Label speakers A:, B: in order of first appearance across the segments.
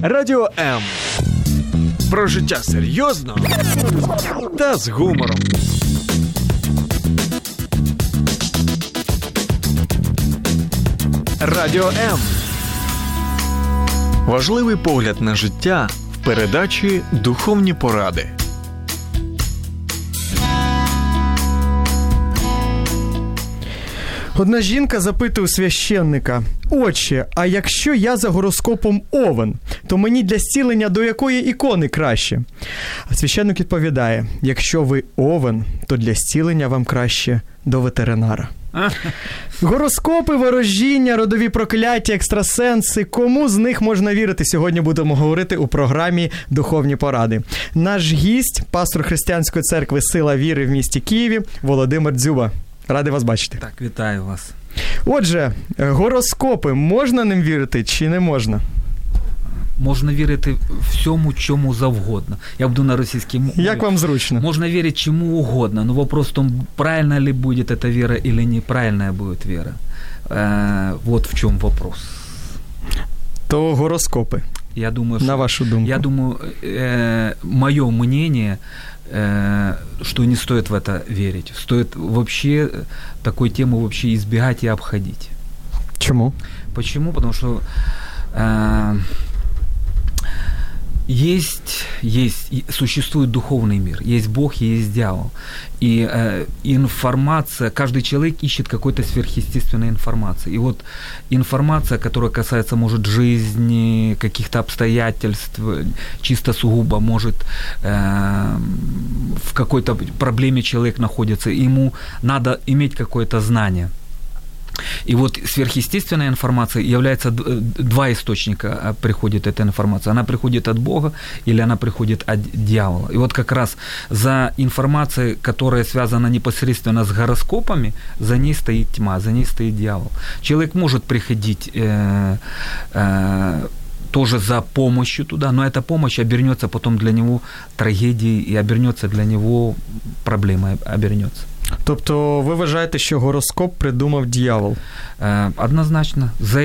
A: Радіо М. Про життя серйозно та з гумором. Радіо М. Важливий погляд на життя в передачі «Духовні поради».
B: Одна жінка запитує у священника: «Отче, а якщо я за гороскопом Овен, то мені для зцілення до якої ікони краще?» А священник відповідає: «Якщо ви Овен, то для зцілення вам краще до ветеринара». Гороскопи, ворожіння, родові прокляття, екстрасенси. Кому з них можна вірити? Сьогодні будемо говорити у програмі «Духовні поради». Наш гість – пастор Християнської церкви «Сила віри» в місті Києві Володимир Дзюба. Радий вас бачити.
C: Так, вітаю вас.
B: Отже, гороскопи, можна ним вірити чи не можна?
C: Можна вірити всьому, чому завгодно. Я буду на російській мові.
B: Як вам зручно?
C: Можна вірити чему угодно, но вопрос в том, правильно ли будет эта вера или неправильная будет вера. Вот в чем вопрос.
B: То гороскопи,
C: я думаю,
B: на вашу думку.
C: Я думаю, мое мнение, что не стоит в это верить. Стоит вообще такой темы вообще избегать и обходить.
B: Почему?
C: Почему? Потому что существует духовный мир, есть Бог и есть дьявол. И информация, каждый человек ищет какой-то сверхъестественной информации. И вот информация, которая касается, может, жизни, каких-то обстоятельств, чисто сугубо, может, в какой-то проблеме человек находится, ему надо иметь какое-то знание. И вот сверхъестественная информация является, два источника приходит эта информация. Она приходит от Бога или она приходит от дьявола. И вот как раз за информацией, которая связана непосредственно с гороскопами, за ней стоит тьма, за ней стоит дьявол. Человек может приходить тоже за помощью туда, но эта помощь обернется потом для него трагедией и обернется для него проблемой, обернется.
B: Тобто ви вважаєте, що гороскоп придумав дьявол?
C: Однозначно.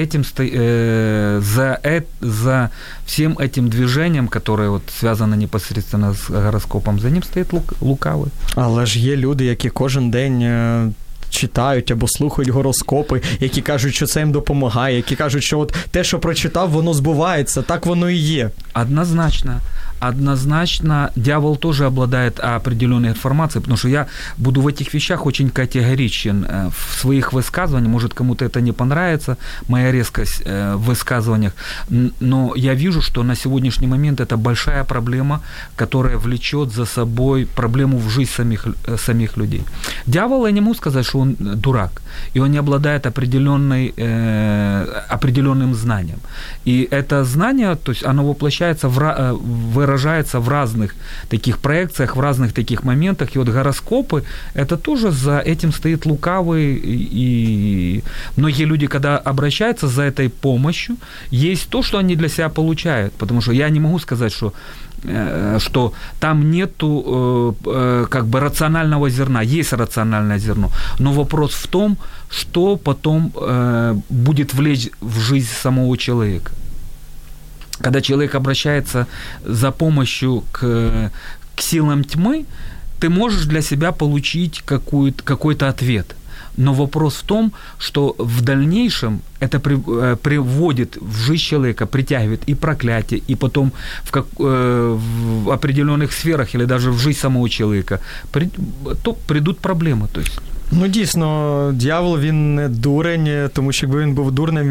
C: За всем этим движением, которое вот связано непосредственно с гороскопом, за ним стоит лукавий.
B: Але ж є люди, які кожен день читають або слухають гороскопи, які кажуть, що це їм допомагає, які кажуть, що от те, що прочитав, воно збувається, так воно і є.
C: Однозначно, дьявол тоже обладает определенной информацией, потому что я буду в этих вещах очень категоричен в своих высказываниях. Может, кому-то это не понравится, моя резкость в высказываниях, но я вижу, что на сегодняшний момент это большая проблема, которая влечет за собой проблему в жизнь самих людей. Дьявол, я не могу сказать, что он дурак, и он не обладает определенным знанием. И это знание, то есть оно воплощается, выражается в разных таких проекциях, в разных таких моментах. И вот гороскопы, это тоже за этим стоит лукавый. И многие люди, когда обращаются за этой помощью, есть то, что они для себя получают. Потому что я не могу сказать, что там нету как бы рационального зерна. Есть рациональное зерно. Но вопрос в том, что потом будет влечь в жизнь самого человека. Когда человек обращается за помощью к силам тьмы, ты можешь для себя получить какой-то ответ. Но вопрос в том, что в дальнейшем это приводит в жизнь человека, притягивает и проклятие, и потом в определенных сферах или даже в жизнь самого человека придут проблемы. То есть.
B: Ну, дійсно, дьявол, він не дурень, тому що якби він був дурним,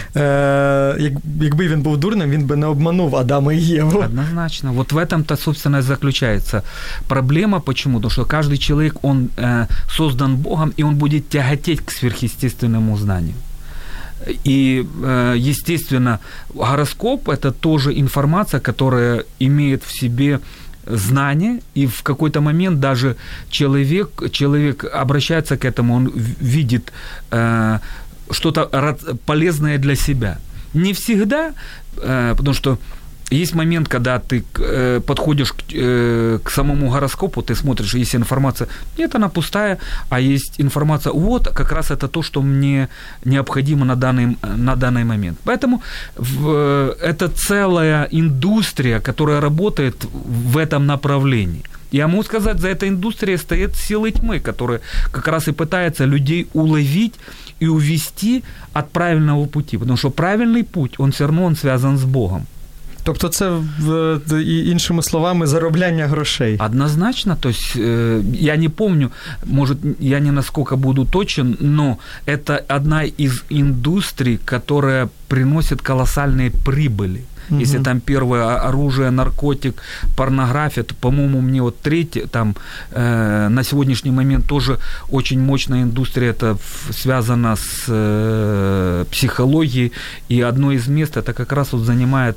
B: він би не обманув Адама і Єву.
C: Однозначно. Вот в этом-то, собственно, и заключается проблема. Почему? Потому что каждый человек, он создан Богом, и он будет тяготеть к сверхъестественному знанию. И, естественно, гороскоп – это тоже информация, которая имеет в себе знание, и в какой-то момент даже человек обращается к этому, он видит что-то полезное для себя. Не всегда, потому что есть момент, когда ты подходишь к самому гороскопу, ты смотришь, есть информация, нет, она пустая, а есть информация, вот, как раз это то, что мне необходимо на данный момент. Поэтому это целая индустрия, которая работает в этом направлении. Я могу сказать, за этой индустрией стоят силы тьмы, которые как раз и пытаются людей уловить и увести от правильного пути, потому что правильный путь, он все равно связан с Богом.
B: Тобто це, іншими словами, заробляння грошей.
C: Однозначно, то есть я не помню, может, я не насколько буду точен, но это одна из индустрий, которая приносит колоссальные прибыли. Если там первое оружие, наркотик, порнография, то, по-моему, мне вот третье, там на сегодняшний момент тоже очень мощная индустрия, это связано с психологией, и одно из мест это как раз вот занимает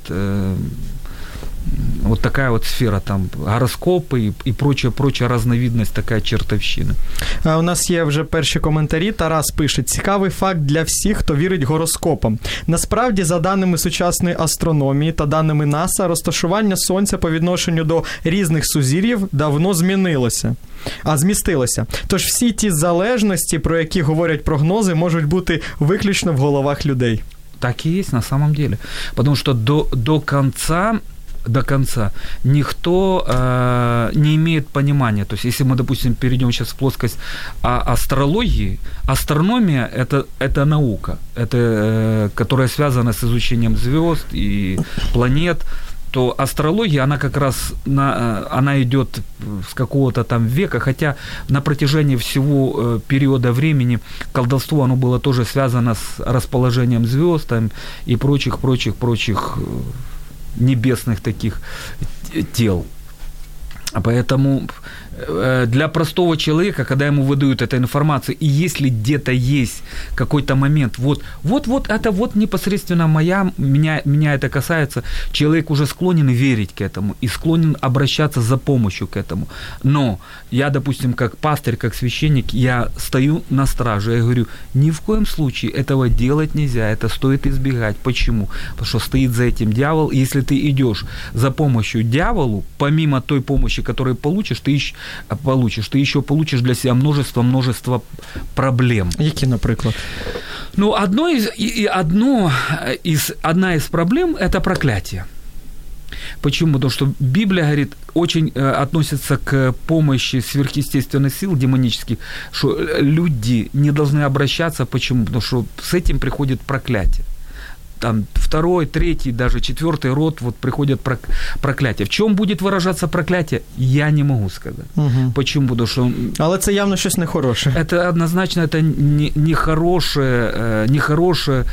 C: вот такая вот сфера, там гороскопи і проча разновидність, така чертовщина.
B: А у нас є вже перші коментарі. Тарас пише: цікавий факт для всіх, хто вірить гороскопам. Насправді, за даними сучасної астрономії та даними НАСА, розташування Сонця по відношенню до різних сузір'їв давно змістилося. Тож всі ті залежності, про які говорять прогнози, можуть бути виключно в головах людей.
C: Так и есть на самом деле. Потому что до конца никто не имеет понимания. То есть, если мы, допустим, перейдем сейчас в плоскость астрологии, астрономия – это наука, которая связана с изучением звезд и планет, то астрология, она как раз, она идет с какого-то там века, хотя на протяжении всего периода времени колдовство, оно было тоже связано с расположением звезд там, и прочих небесных таких тел. Поэтому для простого человека, когда ему выдают эту информацию, и если где-то есть какой-то момент, вот это вот непосредственно меня это касается, человек уже склонен верить к этому и склонен обращаться за помощью к этому. Но я, допустим, как пастырь, как священник, я стою на страже, я говорю, ни в коем случае этого делать нельзя, это стоит избегать. Почему? Потому что стоит за этим дьявол, и если ты идешь за помощью дьяволу, помимо той помощи, которую получишь, ты еще получишь для себя множество проблем.
B: Які, наприклад?
C: Ну, одна из проблем – это проклятие. Почему? Потому что Библия говорит, очень относится к помощи сверхъестественных сил демонических, что люди не должны обращаться. Почему? Потому что с этим приходит проклятие. Там второй, третий, даже четвертый род, вот приходят проклятия. В чем будет выражаться проклятие, я не могу сказать. Угу. Почему? Потому что...
B: Але це явно щось нехороше.
C: Это однозначно, это нехорошее.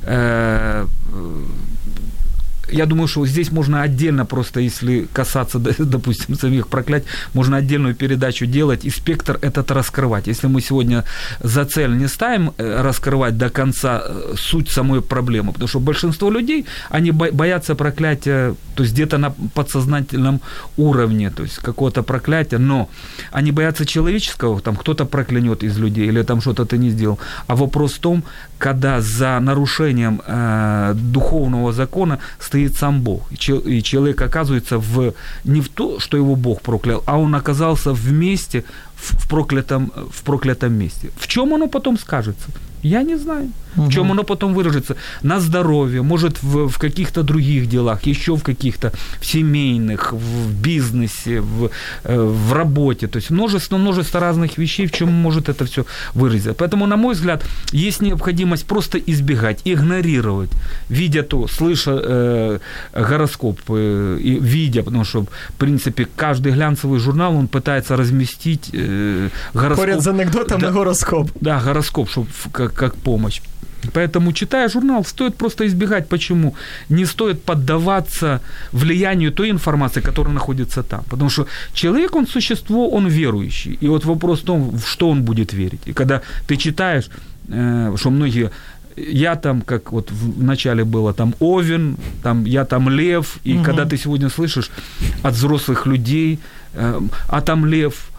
C: Я думаю, что здесь можно отдельно просто, если касаться, допустим, самих проклятий, можно отдельную передачу делать и спектр этот раскрывать. Если мы сегодня за цель не ставим раскрывать до конца суть самой проблемы, потому что большинство людей, они боятся проклятия, то есть где-то на подсознательном уровне, то есть какого-то проклятия, но они боятся человеческого, там кто-то проклянет из людей или там что-то ты не сделал. А вопрос в том, когда за нарушением духовного закона стоит сам Бог, и человек оказывается не в то, что его Бог проклял, а он оказался вместе в проклятом месте. В чем оно потом скажется? Я не знаю. В чем оно потом выражется? На здоровье, может, в каких-то других делах, еще в каких-то семейных, в бизнесе, в работе. То есть множество разных вещей, в чем может это все выразиться. Поэтому, на мой взгляд, есть необходимость просто избегать, игнорировать, видя то, слыша гороскоп, и видя, потому что, в принципе, каждый глянцевый журнал, он пытается разместить гороскоп.
B: Поряд с анекдотами гороскоп.
C: Да, гороскоп, чтобы как помощь. Поэтому, читая журнал, стоит просто избегать. Почему? Не стоит поддаваться влиянию той информации, которая находится там. Потому что человек, он существо, он верующий. И вот вопрос в том, в что он будет верить. И когда ты читаешь, что многие... Я там, как вот в начале было, там Овен, там я там Лев. И когда ты сегодня слышишь от взрослых людей, а там Лев,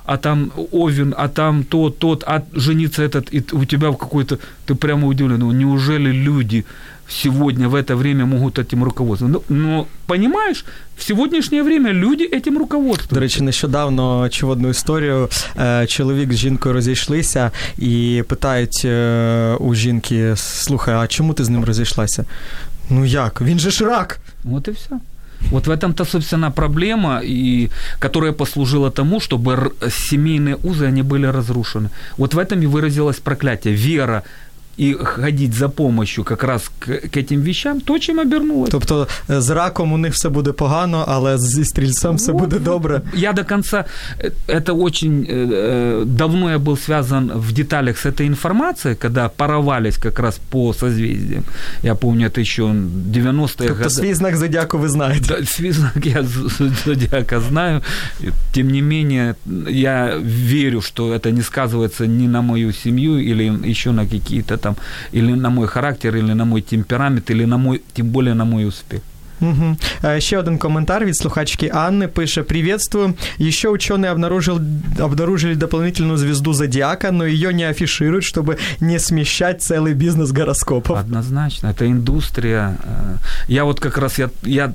C: а там Овен, а там тот, а жениться этот, и у тебя какой-то... Ты прямо удивлен, ну, неужели люди сегодня в это время могут этим руководствоваться? Но понимаешь, в сьогоднішнє время люди этим руководствуються.
B: До речі, нещодавно чув одну історію. Чоловік з жінкою розійшлися і питають у жінки: слухай, а чому ти з ним розійшлася? Ну як? Він же ж рак!
C: Вот и все. Вот в этом-то, собственно, проблема, и, которая послужила тому, чтобы семейные узы, они были разрушены. Вот в этом и выразилось проклятие. Вера и ходить за помощью как раз к этим вещам, то, чим обернулось.
B: Тобто з раком у них все буде погано, але зі стрільцем все буде добре.
C: Я до конца... Это очень... Давно я был связан в деталях с этой информацией, когда порвались как раз по созвездиям. Я помню, это еще 90-е годы.
B: Тобто свій знак зодіаку ви знаєте.
C: Да, свій знак я зодіака знаю. Тем не менее, я верю, что это не сказывается ни на мою семью или еще на какие-то там, или на мой характер, или на мой темперамент, или на мой, тем более на мой успех.
B: Угу. Ще один коментар від слухачки Анны пише: «Приветствую. Еще ученые обнаружили дополнительную звезду зодиака, но ее не афишируют, чтобы не смещать целый бизнес гороскопов».
C: Однозначно. Это индустрия. Я вот как раз, я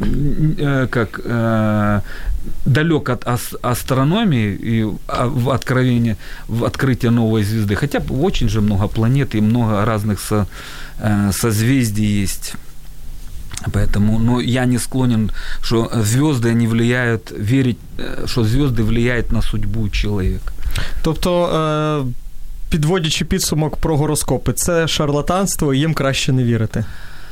C: далек от астрономии и в открытие новой звезды. Хотя очень же много планет и много разных созвездий есть. Поэтому, но я не склонен, что звезды, они влияют, верить, что звезды влияют на судьбу человека.
B: Тобто, підводячи підсумок про гороскопи, це шарлатанство, і їм краще не вірити.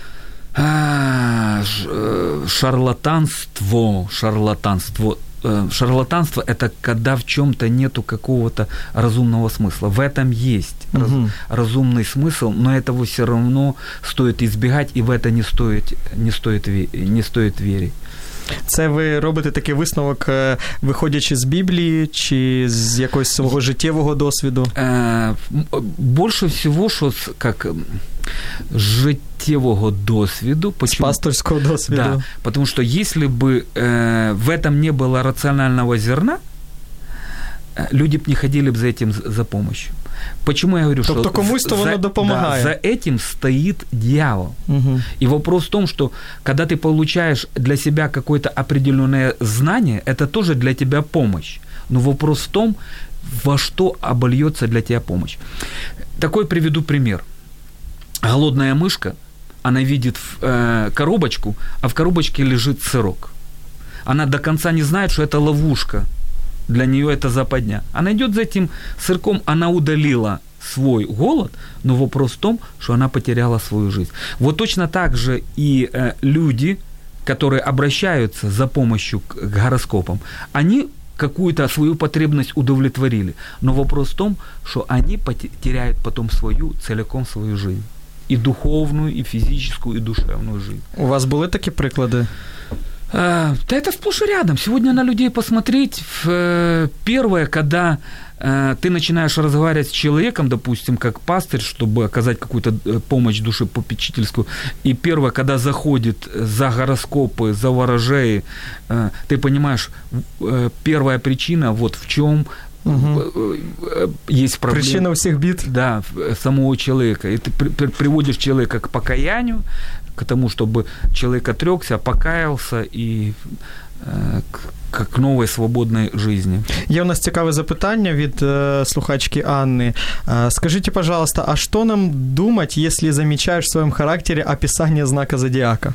C: Шарлатанство. Шарлатанство – это когда в чём-то нету какого-то разумного смысла. В этом есть разумный смысл, но этого всё равно стоит избегать, и в это не стоит верить.
B: Це ви робите такий висновок, виходячи з Біблії чи з якогось свого життєвого досвіду?
C: Більше всього, що як життєвого досвіду.
B: З пасторського досвіду.
C: Да, потому что если бы в этом не было рационального зерна, люди б не ходили б за этим за помощью. Почему я говорю,
B: тобто комусь-то воно допомагає.
C: Да, за этим стоит дьявол. Угу. И вопрос в том, что когда ты получаешь для себя какое-то определенное знание, это тоже для тебя помощь. Но вопрос в том, во что обольется для тебя помощь. Такой приведу пример. Голодная мышка, она видит коробочку, а в коробочке лежит сырок. Она до конца не знает, что это ловушка. Для нее это западня. Она идет за этим сырком, она удалила свой голод, но вопрос в том, что она потеряла свою жизнь. Вот точно так же и люди, которые обращаются за помощью к гороскопам, они какую-то свою потребность удовлетворили. Но вопрос в том, что они теряют потом целиком свою жизнь. И духовную, и физическую, и душевную жизнь.
B: У вас были такие приклады?
C: Да это сплошь и рядом. Сегодня на людей посмотреть. Первое, когда ты начинаешь разговаривать с человеком, допустим, как пастырь, чтобы оказать какую-то помощь душепопечительскую, и первое, когда заходит за гороскопы, за ворожеи, ты понимаешь, первая причина вот в чём есть проблема.
B: Причина всех бед.
C: Да, самого человека. И ты приводишь человека к покаянию, к тому, чтобы человек отрёкся, покаялся и к новій свободній житті.
B: Є у нас цікаве запитання від слухачки Анны. Скажите, пожалуйста, а что нам думать, если замечаешь в своем характере описание знака зодиака?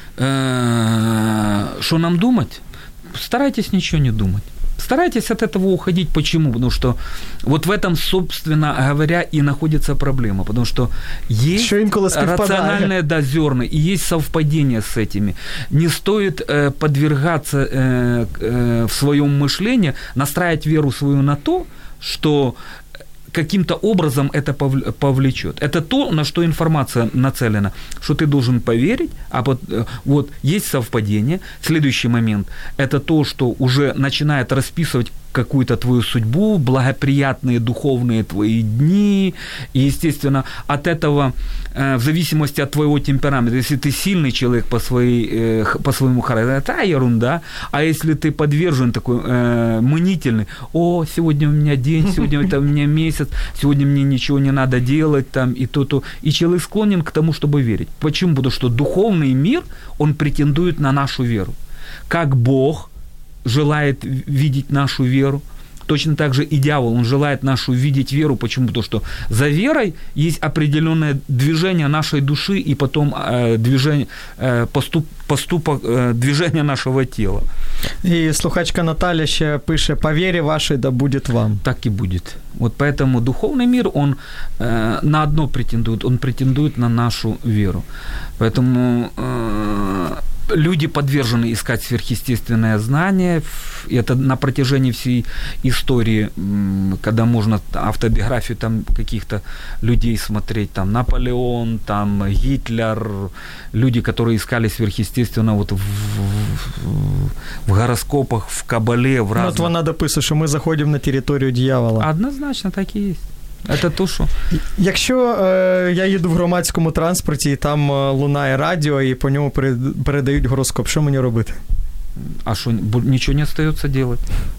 C: Что нам думать? Старайтесь ничего не думать. Старайтесь от этого уходить. Почему? Потому что вот в этом, собственно говоря, и находится проблема. Потому что есть рациональные зерна, и есть совпадение с этими. Не стоит подвергаться в своем мышлении, настраивать веру свою на то, что каким-то образом это повлечет. Это то, на что информация нацелена, что ты должен поверить, а вот есть совпадение. Следующий момент – это то, что уже начинает расписывать какую-то твою судьбу, благоприятные духовные твои дни. И, естественно, от этого, в зависимости от твоего темперамента, если ты сильный человек по своему характеру, это ерунда. А если ты подвержен такой мнительный, сегодня у меня день, сегодня это у меня месяц, сегодня мне ничего не надо делать, там, и то-то. И человек склонен к тому, чтобы верить. Почему? Потому что духовный мир, он претендует на нашу веру. Как Бог желает видеть нашу веру, точно так же и дьявол, он желает нашу видеть веру. Почему? Потому что за верой есть определенное движение нашей души и потом поступок движения нашего тела.
B: І слухачка Наталя ще пише: «По вере вашей да будет вам».
C: Так и будет. Вот поэтому духовный мир, он на одно претендует, он претендует на нашу веру. Поэтому люди подвержены искать сверхъестественное знание. И это на протяжении всей истории, когда можно автобиографию там каких-то людей смотреть, там Наполеон, там Гитлер, люди, которые искали сверхъестественно вот в гороскопах, в кабале, в разных...
B: Вот вона дописує, що ми заходимо на територію дьявола.
C: Однозначно так і є. Це то, що...
B: Якщо я їду в громадському транспорті, і там лунає радіо, і по ньому передають гороскоп, що мені робити?
C: А что, ничего не остается делать?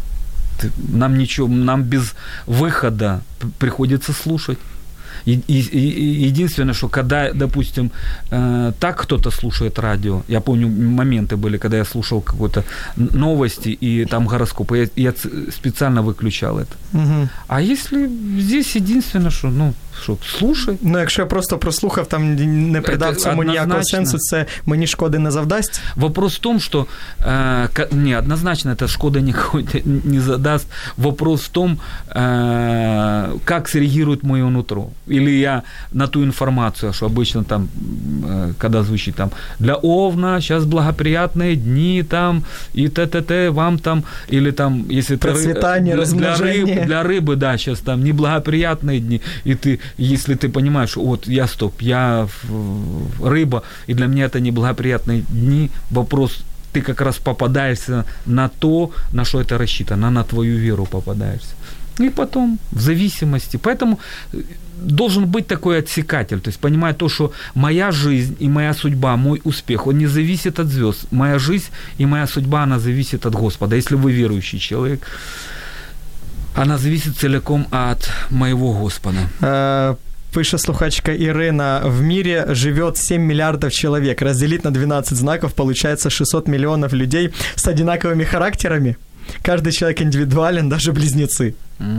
C: Нам без выхода приходится слушать. Единственное, что когда, допустим, так кто-то слушает радио, я помню, моменты были, когда я слушал какие-то новости и там гороскопы, я специально выключал это.
B: Угу.
C: А если здесь единственное, что, слушай.
B: Якщо я просто прослухав, там не придав цьому ніякого сенсу, це мені шкоди не завдасть?
C: Вопрос в том, что... однозначно это шкода не задаст. Вопрос в том, как среагирует мое нутро. Или я на ту информацию, что обычно там, когда звучит там, для Овна сейчас благоприятные дни там, и т.т. вам там, или там, если
B: процветание, размножение.
C: Для рыбы, да, сейчас там неблагоприятные дни, и ты, если ты понимаешь, вот я рыба, и для меня это неблагоприятные дни, вопрос, ты как раз попадаешься на то, на что это рассчитано, на твою веру попадаешься. И потом, в зависимости. Поэтому должен быть такой отсекатель. То есть, понимая то, что моя жизнь и моя судьба, мой успех, он не зависит от звезд. Моя жизнь и моя судьба, она зависит от Господа. Если вы верующий человек, она зависит целиком от моего Господа.
B: Пише слухачка Ирина: в мире живет 7 миллиардов человек. Разделить на 12 знаков, получается 600 миллионов людей с одинаковыми характерами. Каждый человек индивидуален, даже близнецы.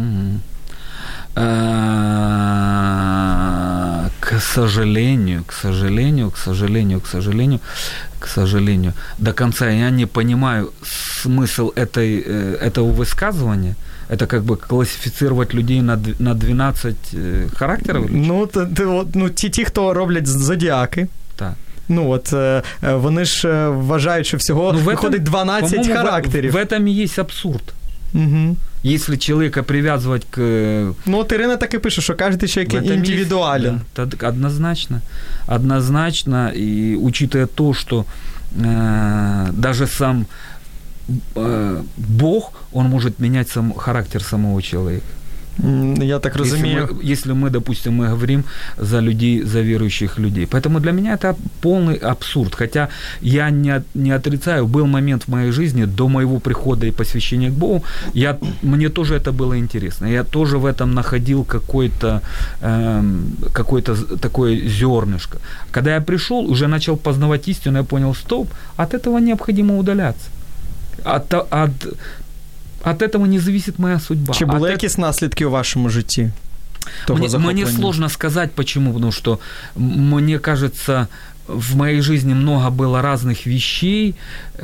C: К сожалению, до конца я не понимаю смысл этого высказывания. Это как бы классифицировать людей на 12 характерів?
B: Ті, хто роблять зодіаки.
C: Так.
B: Вони ж вважають, що всього виходить 12 характерів.
C: В этом и есть абсурд.
B: Угу.
C: Если человека привязывать к...
B: Ирина так и пишет, что каждый человек индивидуален.
C: Да, однозначно, и учитывая то, что даже сам Бог, он может менять характер самого человека.
B: Я так разумею.
C: Если мы, допустим, мы говорим за людей, за верующих людей. Поэтому для меня это полный абсурд. Хотя я не отрицаю, был момент в моей жизни до моего прихода и посвящения к Богу, мне тоже это было интересно. Я тоже в этом находил какое-то такое зернышко. Когда я пришел, уже начал познавать истину, я понял, стоп, от этого необходимо удаляться. От этого не зависит моя судьба.
B: Чи були якісь наслідки у вашому житті?
C: Мне сложно сказать, почему, потому что, мне кажется, в моей жизни много было разных вещей,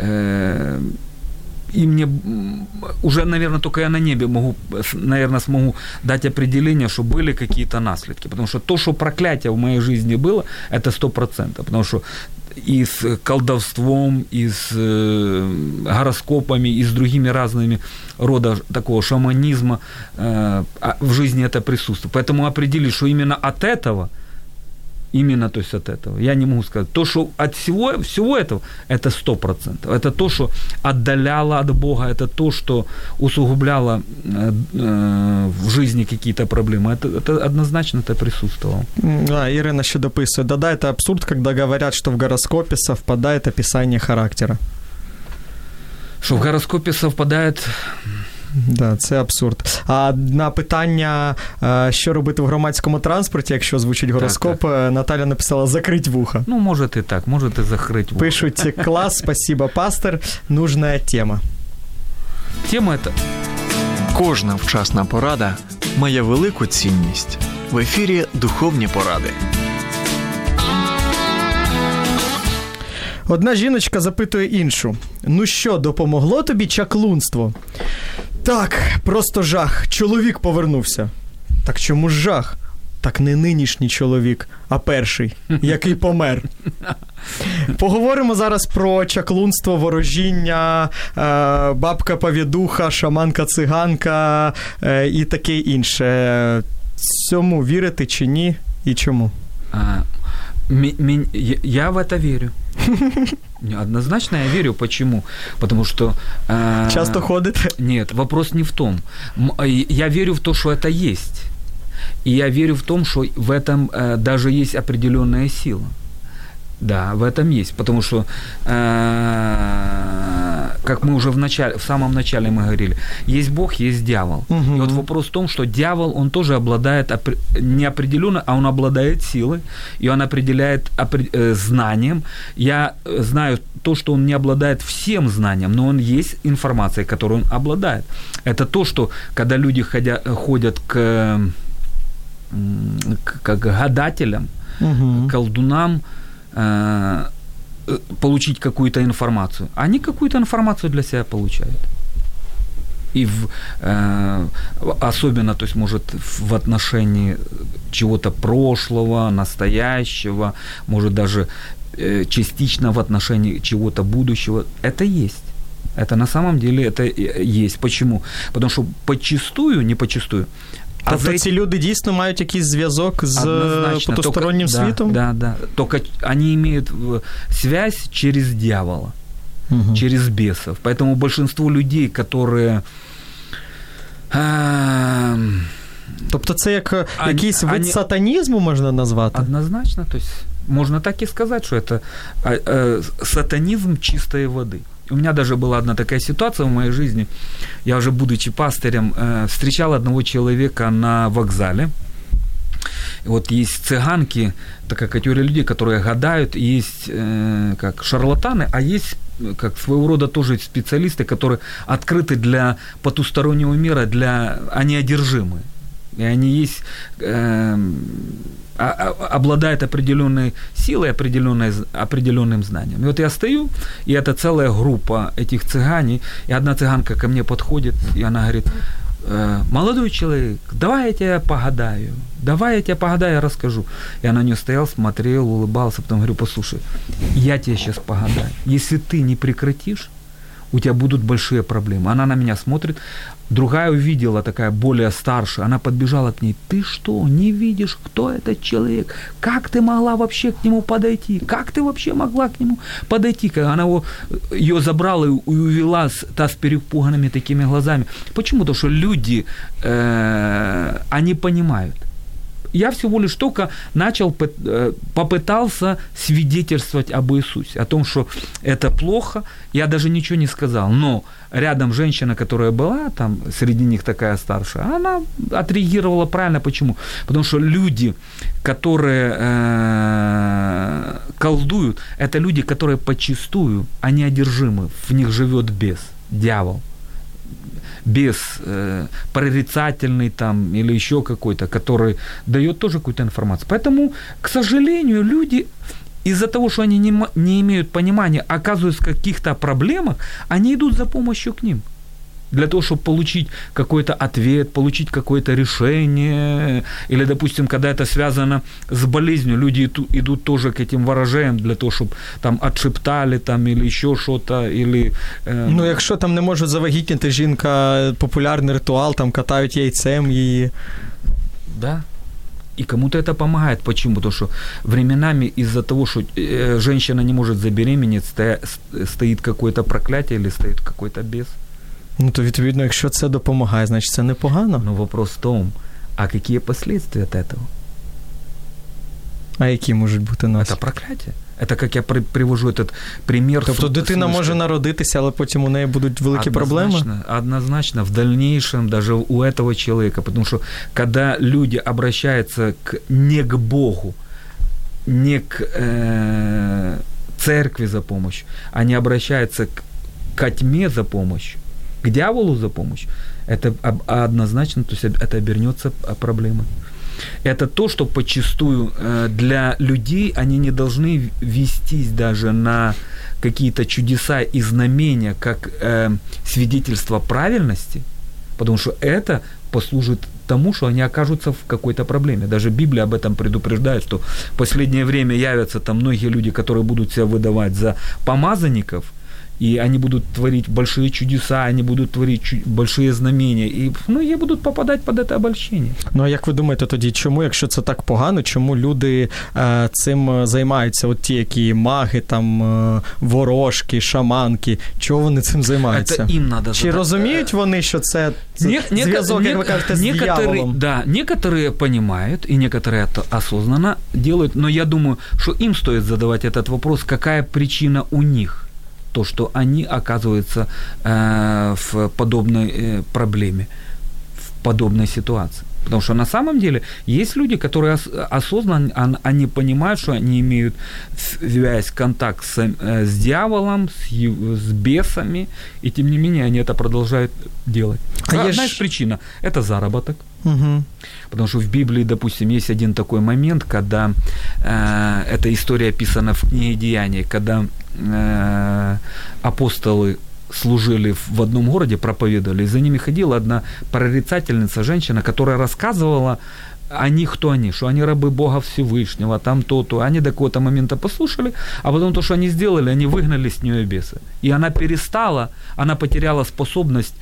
C: и мне уже, наверное, только я на небе смогу дать определение, что были какие-то наследки. Потому что то, что проклятие в моей жизни было, это 100%. Потому что и с колдовством, и с гороскопами, и с другими разными рода такого шаманизма в жизни это присутствует. Поэтому определить, что именно от этого Именно, то есть, от этого. Я не могу сказать. То, что от всего этого, это 100%. Это то, что отдаляло от Бога, это то, что усугубляло в жизни какие-то проблемы. Это однозначно это присутствовало.
B: Ирина ще дописує. Да, это абсурд, когда говорят, что в гороскопе совпадает описание характера.
C: Что в гороскопе совпадает...
B: Да, це абсурд. А на питання, що робити в громадському транспорті, якщо звучить гороскоп, так. Наталя написала «закрыть вуха».
C: Ну, может и так, может и закрыть вуха.
B: Пишуть «класс, спасибо, пастор, нужная тема».
C: Тема это...
A: Кожна вчасна порада має велику цінність. В ефірі «Духовні поради».
B: Одна жіночка запитує іншу. Ну що, допомогло тобі чаклунство? Так, просто жах. Чоловік повернувся. Так чому ж жах? Так не нинішній чоловік, а перший, який помер. Поговоримо зараз про чаклунство, ворожіння, бабка-повідуха, шаманка-циганка і таке інше. Цьому вірити чи ні і чому?
C: Я в это верю. Однозначно я верю. Почему? Потому что...
B: Часто ходит?
C: Нет, вопрос не в том. Я верю в то, что это есть. И я верю в том, что в этом даже есть определенная сила. Да, в этом есть. Потому что, как мы уже в самом начале мы говорили, есть Бог, есть дьявол. Угу. И вот вопрос в том, что дьявол, он тоже обладает не определенно, а он обладает силой, и он определяет знанием. Я знаю то, что он не обладает всем знанием, но он есть информацией, которую он обладает. Это то, что когда люди ходят к гадателям, угу. к колдунам, получить какую-то информацию. Они какую-то информацию для себя получают. И особенно, то есть, может, в отношении чего-то прошлого, настоящего, может, даже частично в отношении чего-то будущего. Это есть. Это на самом деле это есть. Почему? Потому что не почастую,
B: тобто ці люди дійсно мають якийсь зв'язок з потустороннім світом?
C: Да. Только они имеют связь через дьявола, угу. через бесов. Поэтому большинство людей, которые...
B: Тобто це як якийсь вид сатанізму можна назвати?
C: Однозначно. То есть можно так и сказать, что это сатанизм чистой воды. У меня даже была одна такая ситуация в моей жизни. Я уже, будучи пастырем, встречал одного человека на вокзале. И вот есть цыганки, такая категория людей, которые гадают, есть как шарлатаны, а есть как своего рода тоже специалисты, которые открыты для потустороннего мира, они одержимы. И они есть... обладает определенной силой, определенным знанием. И вот я стою, и это целая группа этих цыганей, и одна цыганка ко мне подходит, и она говорит: молодой человек, давай я тебя погадаю, расскажу. Я на нее стоял, смотрел, улыбался, потом говорю: послушай, я тебе сейчас погадаю. Если ты не прекратишь, у тебя будут большие проблемы. Она на меня смотрит, другая увидела, такая более старшая, она подбежала к ней: ты что, не видишь, кто этот человек? Как ты могла вообще к нему подойти? Как ты вообще могла к нему подойти? Она ее забрала и увела, та с перепуганными такими глазами. Почему? Потому что люди, они понимают. Я всего лишь только попытался свидетельствовать об Иисусе, о том, что это плохо. Я даже ничего не сказал, но рядом женщина, которая была, там среди них такая старшая, она отреагировала правильно. Почему? Потому что люди, которые колдуют, это люди, которые почастую, они одержимы, в них живет бес, дьявол. Бес прорицательный там или еще какой-то, который дает тоже какую-то информацию. Поэтому, к сожалению, люди из-за того, что они не имеют понимания, оказываются в каких-то проблемах, они идут за помощью к ним. Для того, чтобы получить какой-то ответ, получить какое-то решение. Или, допустим, когда это связано с болезнью, люди идут тоже к этим ворожеям для того, чтобы там отшептали там, или еще что-то. Или,
B: Ну, якщо там не можуть завагітніти жінка, популярний ритуал, там катають яйцем її.
C: Да. И кому-то это помогает. Почему? Потому что временами из-за того, что женщина не может забеременеть, стоит какое-то проклятие или стоит какой-то бес.
B: Ну, то, відповідно, якщо це допомагає, значить це непогано.
C: Но вопрос в том, а какие последствия от этого?
B: А які можуть бути наслідки?
C: Это проклятие. Это как я привожу этот пример.
B: Тобто дитина може народитися, але потім у неї будуть великі проблеми?
C: Однозначно, в дальнейшем даже у этого человека. Потому что когда люди обращаются не к Богу, не к церкви за помощью, они обращаются к тьме за помощью, к дьяволу за помощью, это однозначно, то есть это обернется проблемой. Это то, что почастую для людей они не должны вестись даже на какие-то чудеса и знамения, как свидетельство правильности, потому что это послужит тому, что они окажутся в какой-то проблеме. Даже Библия об этом предупреждает, что в последнее время явятся там многие люди, которые будут себя выдавать за помазанников, и они будут творить большие чудеса, они будут творить большие знамения, і многие будуть попадати під це обольщення.
B: Ну, а як ви думаєте тоді, чому, якщо це так погано, чому люди цим займаються? От ті, які маги, там, ворожки, шаманки, чого вони цим займаються?
C: Це їм надо
B: Чи розуміють вони, що це зв'язок, як ви кажете, з дьяволом?
C: Да, некоторые понимают, и некоторые это осознанно делают, но я думаю, что им стоит задавать этот вопрос, какая причина у них, то, что они оказываются в подобной проблеме, в подобной ситуации. Потому что на самом деле есть люди, которые осознанно, они понимают, что они имеют связь, контакт с дьяволом, с бесами, и тем не менее они это продолжают делать. Одна из причин – это заработок.
B: Угу.
C: Потому что в Библии, допустим, есть один такой момент, когда эта история описана в книге Деяний, когда апостолы служили в одном городе, проповедовали, и за ними ходила одна прорицательница, женщина, которая рассказывала о них, кто они, что они рабы Бога Всевышнего, там то-то. Они до какого-то момента послушали, а потом то, что они сделали, они выгнали с нее беса. И она перестала, она потеряла способность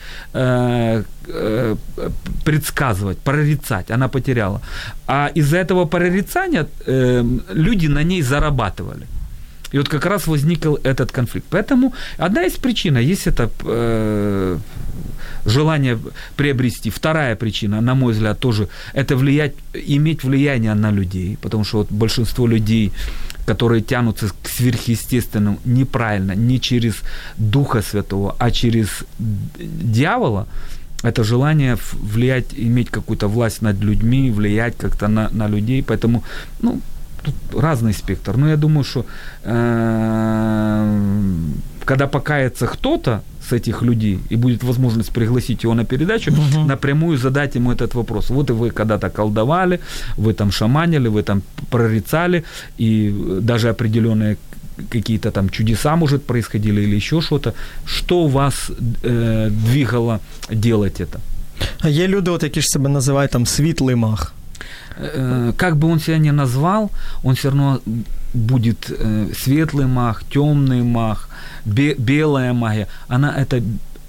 C: предсказывать, прорицать, она потеряла. А из-за этого прорицания люди на ней зарабатывали. И вот как раз возник этот конфликт. Поэтому одна из причин, есть это желание приобрести. Вторая причина, на мой взгляд, тоже это иметь влияние на людей. Потому что вот большинство людей, которые тянутся к сверхъестественному неправильно, не через Духа Святого, а через дьявола, это желание влиять, иметь какую-то власть над людьми, влиять как-то на людей. Поэтому, тут разный спектр. Но я думаю, что когда покается кто-то с этих людей, и будет возможность пригласить его на передачу, напрямую задать ему этот вопрос. Вот и вы когда-то колдовали, вы там шаманили, вы там прорицали, и даже определенные какие-то там чудеса, может, происходили или еще что-то. Что вас двигало делать это?
B: А є люди, от які ж себе називають там світлий маг.
C: Как бы он себя ни назвал, он все равно будет светлый маг, темный маг, белая магия. Она это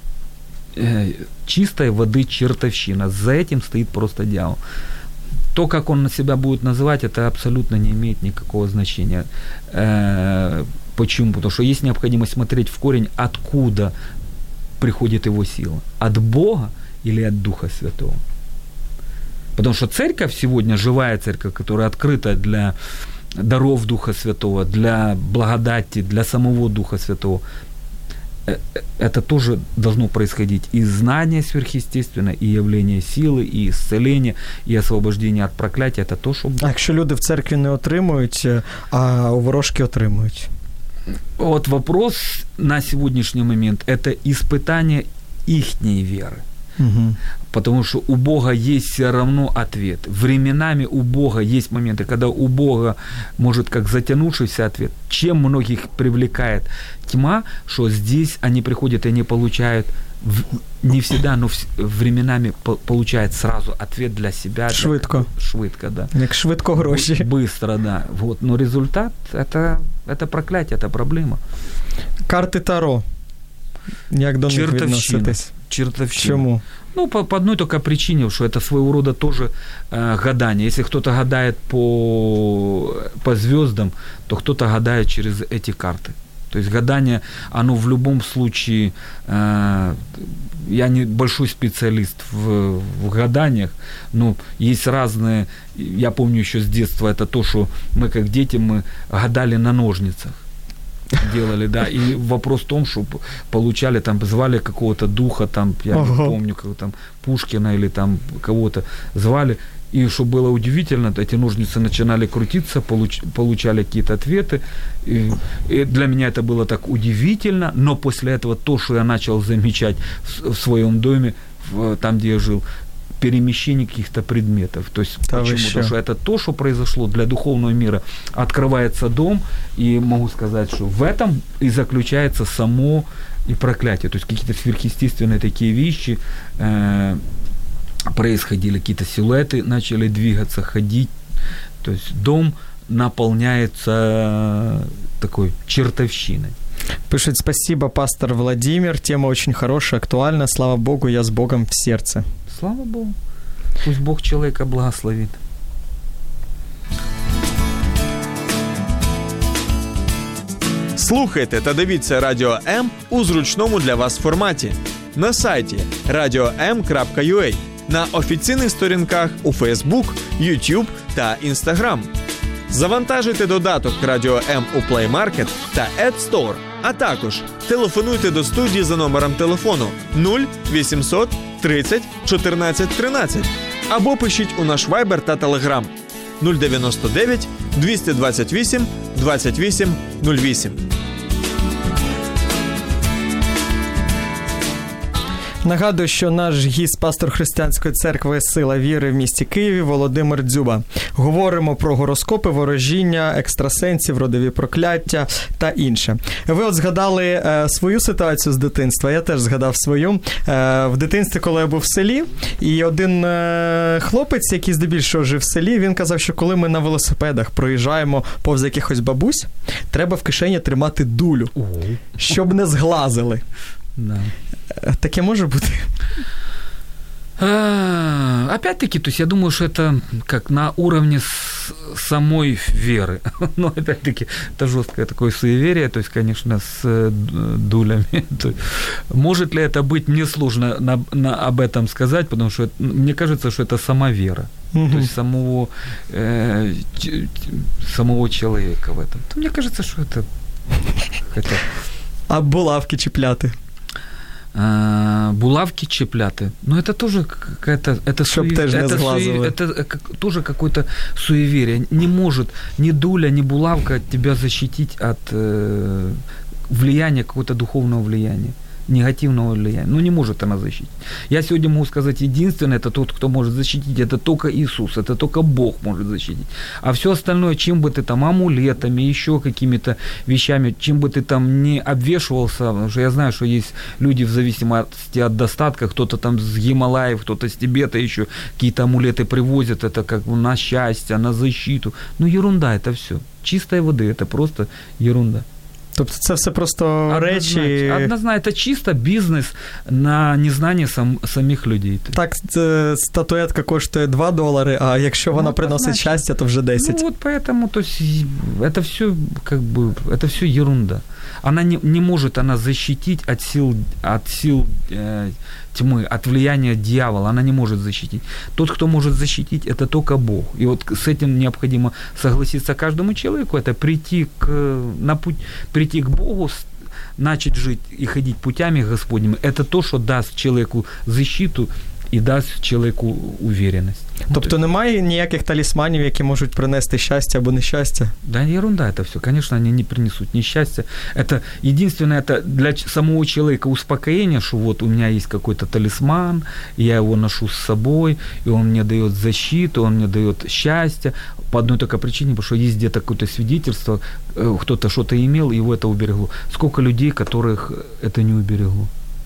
C: чистой воды чертовщина. За этим стоит просто дьявол. То, как он себя будет называть, это абсолютно не имеет никакого значения. Почему? Потому что есть необходимость смотреть в корень, откуда приходит его сила. От Бога или от Духа Святого. Потому что церковь сегодня, живая церковь, которая открыта для даров Духа Святого, для благодати, для самого Духа Святого, это тоже должно происходить. И знание сверхъестественное, и явление силы, и исцеление, и освобождение от проклятия. Это то, что...
B: А якщо люди в церкві не отримують, а у ворожки отримують?
C: Вот вопрос на сегодняшний момент – это испытание ихней веры.
B: Угу.
C: Потому что у Бога есть все равно ответ. Временами у Бога есть моменты, когда у Бога может как затянувшийся ответ. Чем многих привлекает тьма, что здесь они приходят и они получают, не всегда, но временами получают сразу ответ для себя.
B: Швидко.
C: Швидко, да.
B: Як швидко гроші.
C: Быстро, да. Вот. Но результат это проклятие, это проблема.
B: Карти Таро. Як до них відноситись?
C: чертовщина.
B: Чему?
C: Ну, по одной только причине, что это своего рода тоже гадание. Если кто-то гадает по звездам, то кто-то гадает через эти карты. То есть гадание, оно в любом случае, я не большой специалист в гаданиях, но есть разные, я помню еще с детства, это то, что мы как дети, мы гадали на ножницах. Делали, да, и вопрос в том, что получали, там, звали какого-то духа, там, я не помню, как там, Пушкина или там кого-то звали, и что было удивительно, эти ножницы начинали крутиться, получали какие-то ответы, и для меня это было так удивительно, но после этого то, что я начал замечать в своем доме, там, где я жил, перемещение каких-то предметов. То есть почему? Потому что это то, что произошло для духовного мира. Открывается дом, и могу сказать, что в этом и заключается само и проклятие. То есть какие-то сверхъестественные такие вещи происходили, какие-то силуэты начали двигаться, ходить. То есть дом наполняется такой чертовщиной.
B: Пишет: спасибо, пастор Владимир. Тема очень хорошая, актуальна. Слава Богу, я с Богом в сердце.
C: Слава Богу. Пусть Бог человека благословит.
A: Слухайте та дивіться Радіо М у зручному для вас форматі. На сайті radio.m.ua, на офіційних сторінках у Facebook, YouTube та Instagram. Завантажуйте додаток Радіо М у Play Market та App Store, а також телефонуйте до студії за номером телефону 0800 30 14 13 або пишіть у наш Viber та Telegram 099 228 28 08.
B: Нагадую, що наш гість, пастор Християнської церкви «Сила віри» в місті Києві Володимир Дзюба. Говоримо про гороскопи, ворожіння, екстрасенсів, родові прокляття та інше. Ви от згадали свою ситуацію з дитинства, я теж згадав свою. В дитинстві, коли я був в селі, і один хлопець, який здебільшого жив в селі, він казав, що коли ми на велосипедах проїжджаємо повз якихось бабусь, треба в кишені тримати дулю, щоб не зглазили.
C: Да.
B: Таке може бути?
C: Опять-таки, то есть я думаю, что это как на уровне самой веры. Но опять-таки, это жесткое такое суеверие, то есть, конечно, с дулями. Может ли это быть, мне сложно об этом сказать, потому что мне кажется, что это сама вера. То есть самого человека в этом. То мне кажется, что это...
B: А булавки чіпляти?
C: Булавки чіпляти. Ну, это тоже какая-то... Это тоже какое-то суеверие. Не может ни дуля, ни булавка тебя защитить от влияния, какого-то духовного влияния, негативного влияния. Ну, не может она защитить. Я сегодня могу сказать, единственное, это тот, кто может защитить, это только Иисус, это только Бог может защитить. А все остальное, чем бы ты там, амулетами, еще какими-то вещами, чем бы ты там не обвешивался, потому что я знаю, что есть люди в зависимости от достатка, кто-то там с Гималаев, кто-то с Тибета еще какие-то амулеты привозят, это как на счастье, на защиту. Ну, ерунда это все. Чистой воды, это просто ерунда.
B: Тобто це все просто речі...
C: Однозначно, це чисто бізнес на незнанні самих людей.
B: Так, статуетка коштує $2, а якщо вона приносить щастя, то вже 10.
C: Ну, вот поэтому, то есть, это все, как бы, это все ерунда. Она не может она защитить от сил тьмы, от влияния дьявола, она не может защитить. Тот, кто может защитить, это только Бог. И вот с этим необходимо согласиться каждому человеку, это прийти к Богу, начать жить и ходить путями Господними. Это то, что даст человеку защиту і дасть чоловіку уверенность.
B: Тобто немає ніяких талісманів, які можуть принести щастя або нещастя?
C: Да, ерунда это все. Конечно, они не принесут несчастья. Это единственное, это для самого человека успокоение, что вот у меня есть какой-то талисман, я его ношу с собой, и он мне дает защиту, он мне дает счастье. По одной только причине, потому что есть где-то какое-то свидетельство, кто-то что-то имел, и его это уберегло. Сколько людей, которых это не уберегло.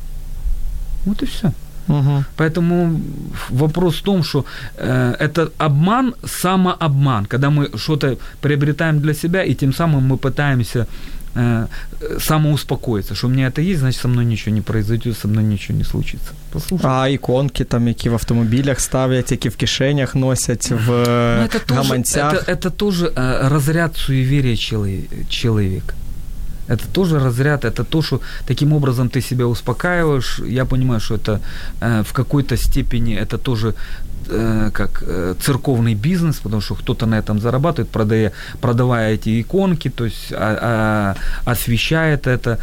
C: Вот и все.
B: Угу.
C: Поэтому вопрос в том, что это обман, самообман, когда мы что-то приобретаем для себя, и тем самым мы пытаемся самоуспокоиться, что у меня это есть, значит, со мной ничего не произойдет, со мной ничего не случится. Послушай.
B: А іконки, там, які в автомобілях ставлять, які в кишенях носять, в гаманцях?
C: Это тоже разряд суеверия человека. Это тоже разряд, это то, что таким образом ты себя успокаиваешь. Я понимаю, что это в какой-то степени это тоже как церковный бизнес, потому что кто-то на этом зарабатывает, продавая эти иконки, то есть освещает это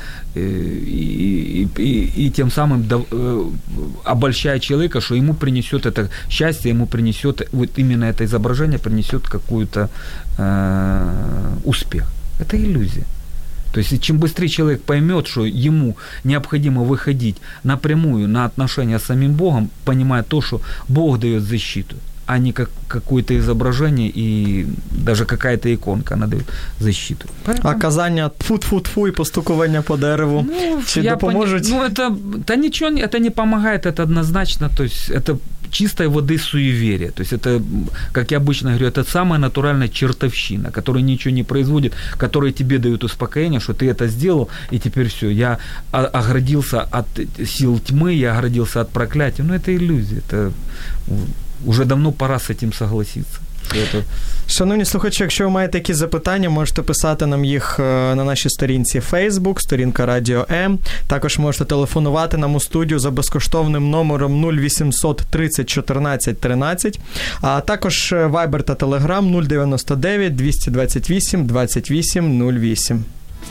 C: и тем самым обольщая человека, что ему принесет это счастье, ему принесет вот именно это изображение принесет какой-то успех. Это иллюзия. То есть чем быстрее человек поймет, что ему необходимо выходить напрямую на отношения с самим Богом, понимая то, что Бог дает защиту, а не как какое-то изображение и даже какая-то иконка, она дает защиту.
B: Поэтому... А казання тфу-тфу-тфу і постукування по дереву, чи допоможуть?
C: Это ничего, это не помогает, это однозначно, то есть это чистой воды суеверие. То есть это, как я обычно говорю, это самая натуральная чертовщина, которая ничего не производит, которая тебе дает успокоение, что ты это сделал, и теперь все, я оградился от сил тьмы, я оградился от проклятия. Но это иллюзия, это уже давно пора з цим согласитися.
B: Шановні слухачі, якщо ви маєте якісь запитання, можете писати нам їх на нашій сторінці Facebook, сторінка Радіо М. Також можете телефонувати нам у студію за безкоштовним номером 0800 30 14 13, а також Viber та Telegram 099 228 28 08.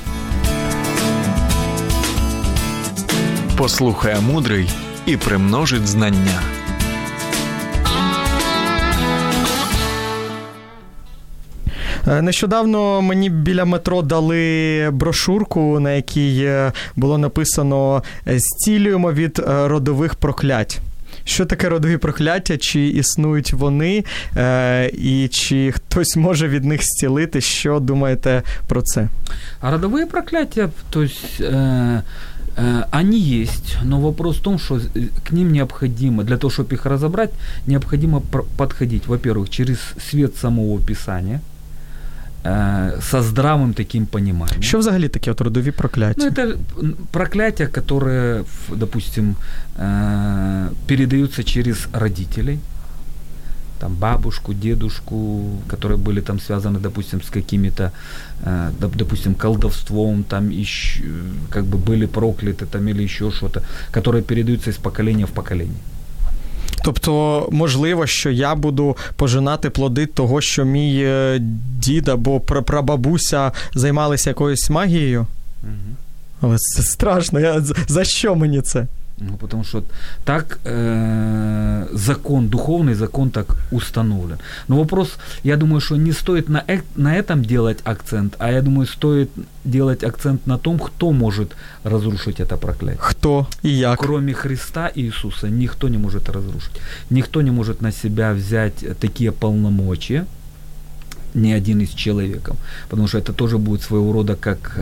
A: Послухає мудрий і примножить знання.
B: Нещодавно мені біля метро дали брошурку, на якій було написано «Зцілюємо від родових проклять». Що таке родові прокляття, чи існують вони, і чи хтось може від них зцілити? Що думаєте про це?
C: А родовые проклятия, то есть... Они есть, но вопрос в том, что к ним необходимо, для того, чтобы их разобрать, необходимо подходить, во-первых, через свет самого Писания, со здравым таким пониманием.
B: Що взагалі таке от родові прокляття?
C: Это проклятия, которые, допустим, передаются через родителей, там бабушку, дедушку, которые были там связаны, допустим, с какими-то, допустим, колдовством, там еще, как бы были прокляты там или еще что-то, которые передаются из поколения в поколение.
B: Тобто, можливо, що я буду пожинати плоди того, що мій дід або прабабуся займалися якоюсь магією? Угу. Але це страшно. За що мені це?
C: Ну, потому что так закон, духовный закон так установлен. Но вопрос, я думаю, что не стоит на этом делать акцент, а я думаю, стоит делать акцент на том, кто может разрушить это проклятие.
B: Кто и як?
C: Кроме Христа и Иисуса никто не может разрушить. Никто не может на себя взять такие полномочия, ни один из человеком, потому что это тоже будет своего рода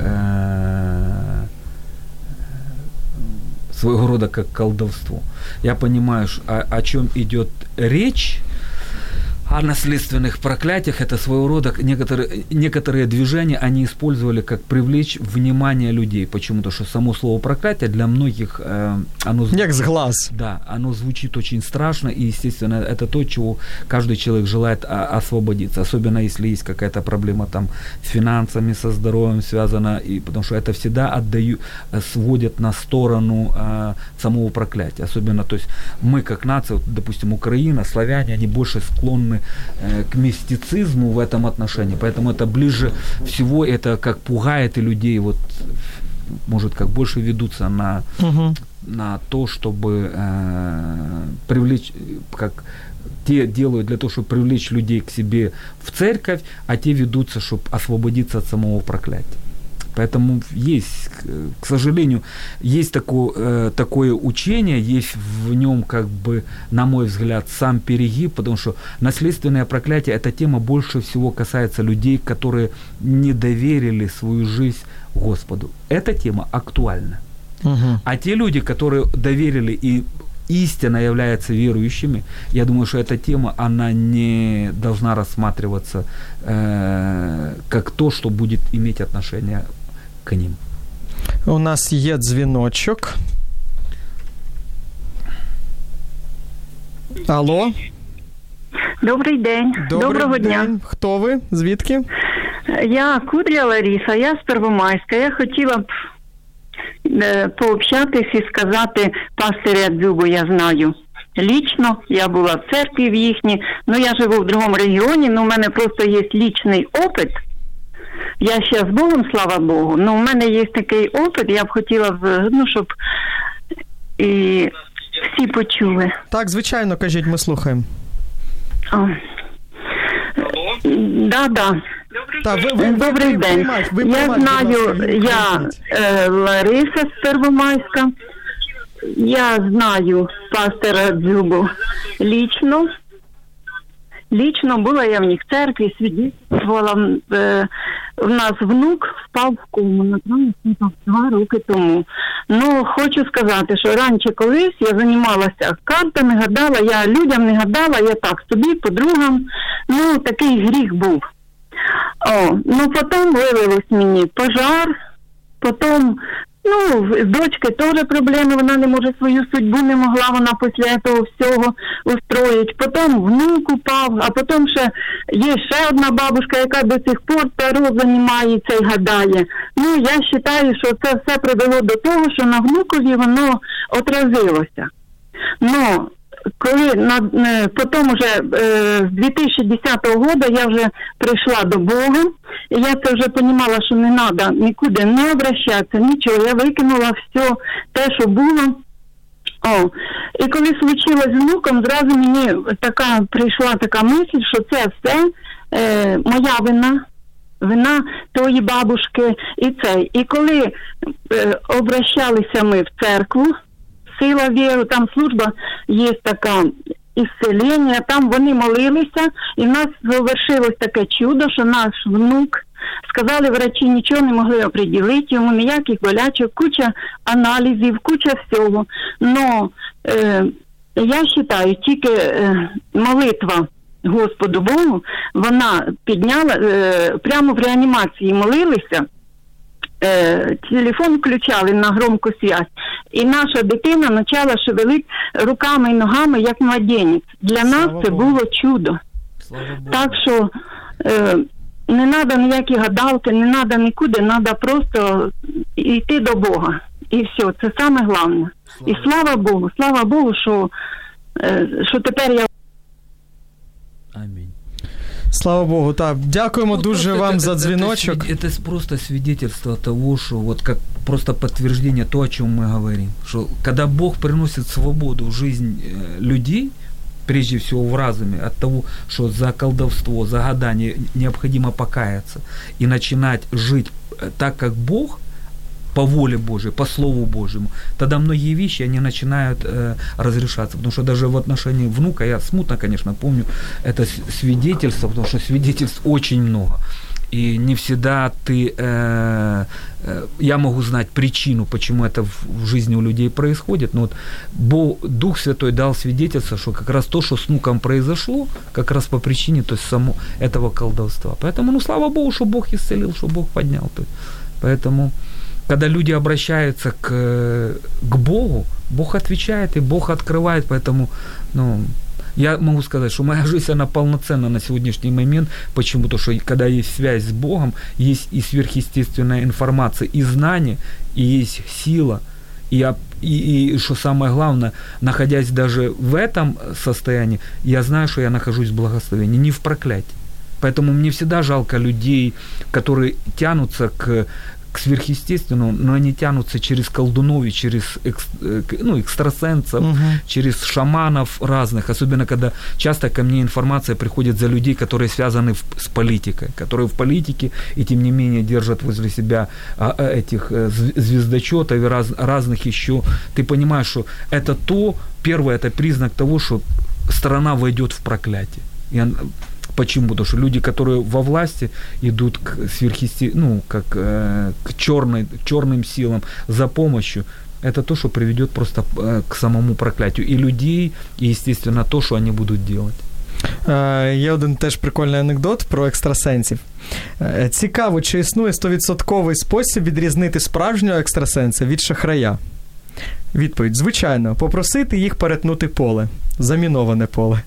C: как колдовство. Я понимаю, о чем идет речь, о наследственных проклятиях. Это своего рода некоторые движения они использовали как привлечь внимание людей. Почему? Потому что само слово проклятие для многих оно
B: як з глаз.
C: Да, оно звучит очень страшно, и, естественно, это то, чего каждый человек желает освободиться. Особенно, если есть какая-то проблема там с финансами, со здоровьем связана, и потому что это всегда сводят на сторону самого проклятия. Особенно, то есть мы, как нация, допустим, Украина, славяне, они больше склонны к мистицизму в этом отношении, поэтому это ближе всего, это как пугает и людей, вот, может, как больше ведутся на то, чтобы привлечь, как те делают для того, чтобы привлечь людей к себе в церковь, а те ведутся, чтобы освободиться от самого проклятия. Поэтому есть, к сожалению, есть такое учение, есть в нем, как бы, на мой взгляд, сам перегиб, потому что наследственное проклятие, эта тема больше всего касается людей, которые не доверили свою жизнь Господу. Эта тема актуальна. Угу. А те люди, которые доверили и истинно являются верующими, я думаю, что эта тема, она не должна рассматриваться как то, что будет иметь отношение к ним.
B: У нас є дзвіночок. Алло.
D: Добрий день. Доброго дня.
B: Хто ви? Звідки?
D: Я Кудря Лариса, я з Первомайська. Я хотіла б пообщатись і сказати, пастиря Дзюбу я знаю лічно, я була в церкві в їхній, я живу в другому регіоні, у мене просто є лічний опит. Я ще з Богом, слава Богу, у мене є такий опит, я б хотіла, щоб і всі почули.
B: Так, звичайно, кажіть, ми слухаємо.
D: Да. Добрий день. Я знаю, я Лариса з Первомайська. Я знаю пастора Дзюбу лічно була я в них в церкві, свідчувала. В нас внук впав в кому на 2 роки тому. Хочу сказати, що раніше колись я займалася картами, гадала, я людям не гадала, я так собі, подругам, такий гріх був. Потім виявилось мені пожар, потім, з дочки теж проблеми, вона не може свою судьбу, не могла вона після того всього устроїть. Потім внук упав, а потім є ще одна бабушка, яка до сих пор таро займається і гадає. Я вважаю, що це все привело до того, що на внукові воно отразилося. Коли потім вже з 2010 року я вже прийшла до Бога, і я це вже розуміла, що не треба нікуди не обращатися, нічого. Я викинула все те, що було. І коли случилось з внуком, зразу мені прийшла така мисль, що це все моя вина тої бабушки і цей. І коли обращалися ми в церкву, Сила віри, там служба є така ісцелення, там вони молилися, і в нас завершилось таке чудо, що наш внук, сказали врачі, нічого не могли оприділити, йому ніяких болячок, куча аналізів, куча всього. Я вважаю, тільки молитва Господу Богу, вона підняла, прямо в реанімації молилися, телефон включали на громку связь, і наша дитина почала шевелити руками і ногами, як младенець. Для нас це було чудо. Так що не треба ніякі гадалки, не треба нікуди, треба просто йти до Бога. І все, це саме головне. І слава Богу, що тепер я...
C: Амінь.
B: Слава Богу, так. Дякуємо дуже вам за дзвіночок.
C: Это просто свидетельство того, что вот как просто подтверждение того, о чем мы говорим. Что когда Бог приносит свободу в жизнь людей, прежде всего в разуме, от того, что за колдовство, за гадание необходимо покаяться и начинать жить так, как Бог, по воле Божией, по Слову Божьему, тогда многие вещи, они начинают разрешаться. Потому что даже в отношении внука, я смутно, конечно, помню это свидетельство, потому что свидетельств очень много. И не всегда я могу знать причину, почему это в жизни у людей происходит, но Дух Святой дал свидетельство, что как раз то, что с внуком произошло, как раз по причине этого колдовства. Поэтому, слава Богу, что Бог исцелил, что Бог поднял. Поэтому, когда люди обращаются к Богу, Бог отвечает, и Бог открывает, поэтому, я могу сказать, что моя жизнь, она полноценна на сегодняшний момент. Почему? Потому что когда есть связь с Богом, есть и сверхъестественная информация, и знание, и есть сила. И что самое главное, находясь даже в этом состоянии, я знаю, что я нахожусь в благословении, не в проклятии. Поэтому мне всегда жалко людей, которые тянутся к сверхъестественному, но они тянутся через колдунов и через экстрасенсов, через шаманов разных, особенно когда часто ко мне информация приходит за людей, которые связаны с политикой, которые в политике и тем не менее держат возле себя этих звездочетов и разных еще. Ты понимаешь, что это первое, это признак того, что страна войдет в проклятие. Почему? Потому что люди, которые во власти, идут к к черным силам за помощью. Это то, что приведет просто к самому проклятию и людей, и, естественно, то, что они будут делать.
B: Є один теж прикольний анекдот про екстрасенсів. Цікаво, чи існує 100% спосіб відрізнити справжнього екстрасенса від шахрая? Відповідь: звичайно, попросити їх перетнути поле. Заміноване поле.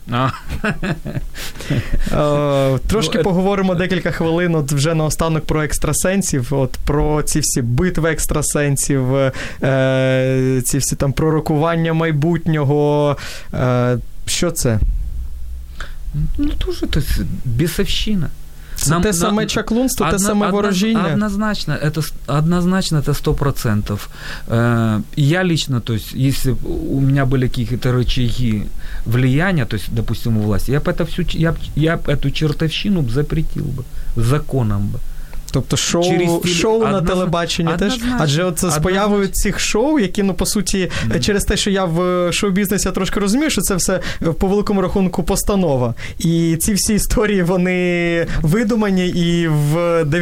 B: Трошки поговоримо декілька хвилин от вже наостанок про екстрасенсів, от про ці всі битви екстрасенсів, ці всі там пророкування майбутнього. Що це?
C: Ну, тоже, то есть, бесовщина.
B: Це те саме чаклунство, те саме ворожіння?
C: Однозначно это 100%. Я лично, то есть, если у меня были какие-то рычаги влияния, то есть, допустим, у власти, я б эту чертовщину запретил бы законом бы.
B: Тобто шоу на телебаченні теж? Адже от з появою цих шоу, які, ну, по суті, через те, що я в шоу-бізнесі трошки розумію, що це все по великому рахунку постанова. І ці всі історії, вони видумані і в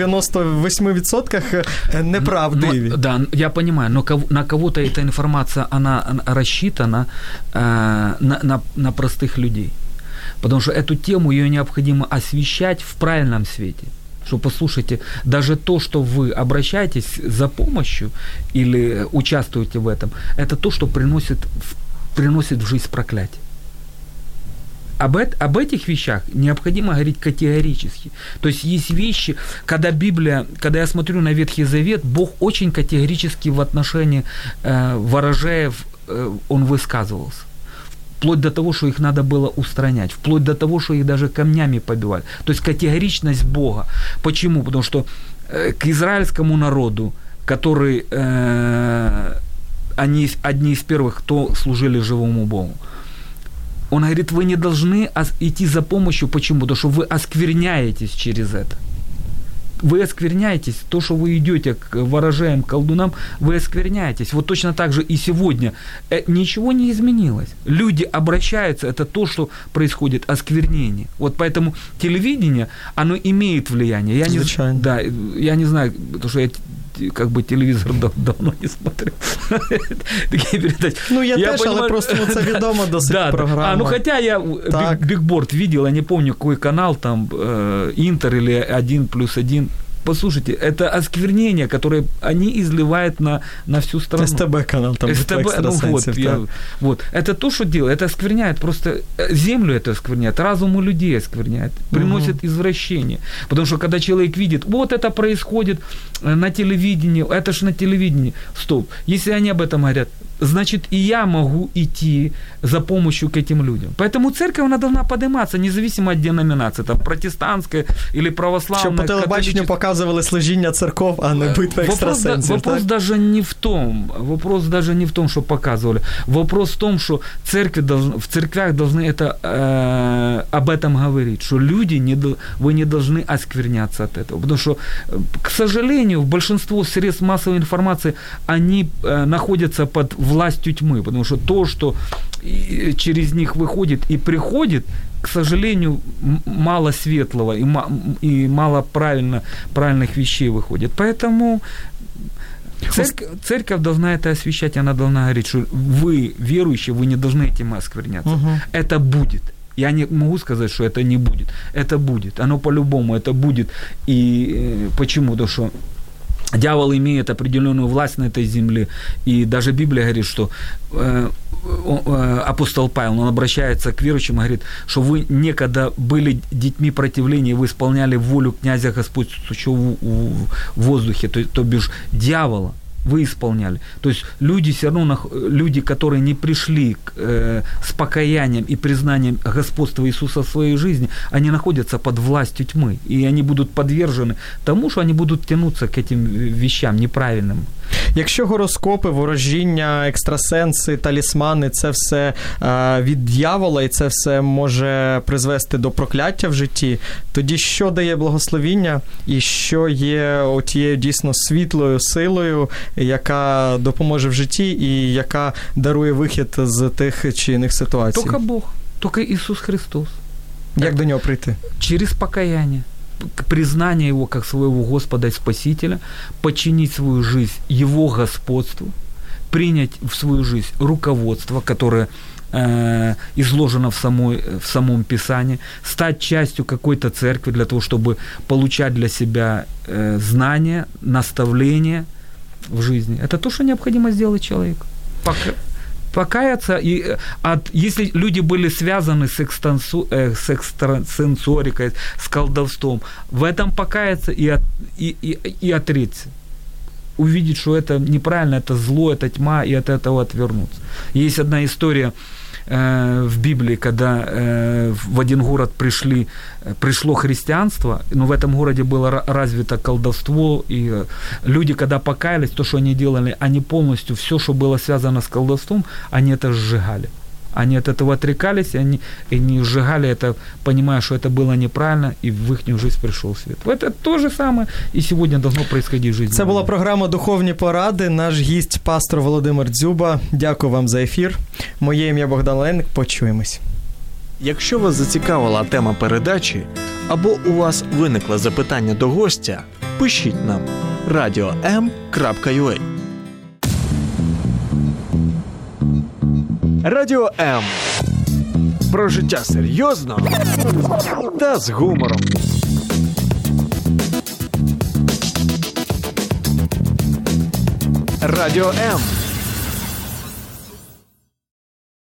B: 98% неправдиві.
C: Да, я понимаю, но на кого-то эта информация, она рассчитана на простых людей. Потому что эту тему, ее необходимо освещать в правильном свете. Что, послушайте, даже то, что вы обращаетесь за помощью или участвуете в этом, это то, что приносит в жизнь проклятие. Об этих вещах необходимо говорить категорически. То есть есть вещи, когда я смотрю на Ветхий Завет, Бог очень категорически в отношении ворожеев он высказывался. Вплоть до того, что их надо было устранять, вплоть до того, что их даже камнями побивали. То есть категоричность Бога. Почему? Потому что к израильскому народу, который они одни из первых, кто служили живому Богу, он говорит, вы не должны идти за помощью. Почему? Потому что вы оскверняетесь через это. Вы оскверняетесь, то, что вы идете к ворожеям, колдунам, вы оскверняетесь. Вот точно так же и сегодня. Ничего не изменилось. Люди обращаются, это то, что происходит, осквернение. Вот поэтому телевидение, оно имеет влияние. Я не знаю, потому что я как бы телевизор давно не смотрю. Такие передачи.
B: Ну, я теж, але просто це відомо досить програма.
C: Ну, хотя я бигборд видел, я не помню, какой канал, там, Интер или 1+1. Послушайте, это осквернение, которое они изливают на всю страну.
B: СТБ канал, там экстрасенсов.
C: Вот. Это то, что делает. Это оскверняет просто землю, это оскверняет, разум у людей оскверняет, приносит извращение. Потому что когда человек видит, вот это происходит на телевидении, это ж на телевидении. Стоп. Если они об этом говорят, значит, и я могу идти за помощью к этим людям. Поэтому церковь, она должна подниматься, независимо от деноминации, там, протестантская или православная.
B: Щоб по телебаченню показували служіння церков, а не битва екстрасенсів.
C: Вопрос даже не в том, что показывали. Вопрос в том, что в церквях должны об этом говорить, что люди, вы не должны оскверняться от этого. Потому что, к сожалению, большинство средств массовой информации, они находятся под властью тьмы, потому что то, что через них выходит и приходит, к сожалению, мало светлого и мало правильных вещей выходит. Поэтому церковь должна это освещать, она должна говорить, что вы, верующие, вы не должны этим оскверняться. Это будет. Я не могу сказать, что это не будет. Это будет. Оно по-любому это будет. И почему? Потому что дьявол имеет определенную власть на этой земле, и даже Библия говорит, что апостол Павел, он обращается к верующим и говорит, что вы некогда были детьми противления, вы исполняли волю князя господствующего в воздухе, то бишь дьявола. Вы исполняли. То есть люди все равно, люди, которые не пришли с покаянием и признанием господства Иисуса в своей жизни, они находятся под властью тьмы, и они будут подвержены тому, что они будут тянуться к этим вещам неправильным.
B: Якщо гороскопи, ворожіння, екстрасенси, талісмани – це все від дьявола, і це все може призвести до прокляття в житті, тоді що дає благословіння і що є тією дійсно світлою силою, яка допоможе в житті і яка дарує вихід з тих чи інших ситуацій?
C: Тільки Бог, тільки Ісус Христос.
B: Як до нього прийти?
C: Через покаяние. Признание Его как своего Господа и Спасителя, подчинить свою жизнь Его господству, принять в свою жизнь руководство, которое изложено в самом Писании, стать частью какой-то церкви для того, чтобы получать для себя знания, наставления в жизни. Это то, что необходимо сделать человеку. Покаяться. И если люди были связаны с экстрасенсорикой, с колдовством, в этом покаяться и отречься. Увидеть, что это неправильно, это зло, это тьма, и от этого отвернуться. Есть одна история в Библии, когда в один город пришло христианство, но в этом городе было развито колдовство, и люди, когда покаялись, то, что они делали, они полностью, все, что было связано с колдовством, они это сжигали. Они от этого отрекались, и они сжигали это, понимая, что это было неправильно, і в їхню жизнь прийшов світ. Це те же саме і сьогодні должно происходить в житті.
B: Це була програма «Духовні поради». Наш гість, пастор Володимир Дзюба. Дякую вам за ефір. Моє ім'я Богдан Ленник. Почуємось.
A: Якщо вас зацікавила тема передачі, або у вас виникло запитання до гостя, пишіть нам radio.m.ua. Радіо М. Про життя серйозно та з гумором. Радіо М.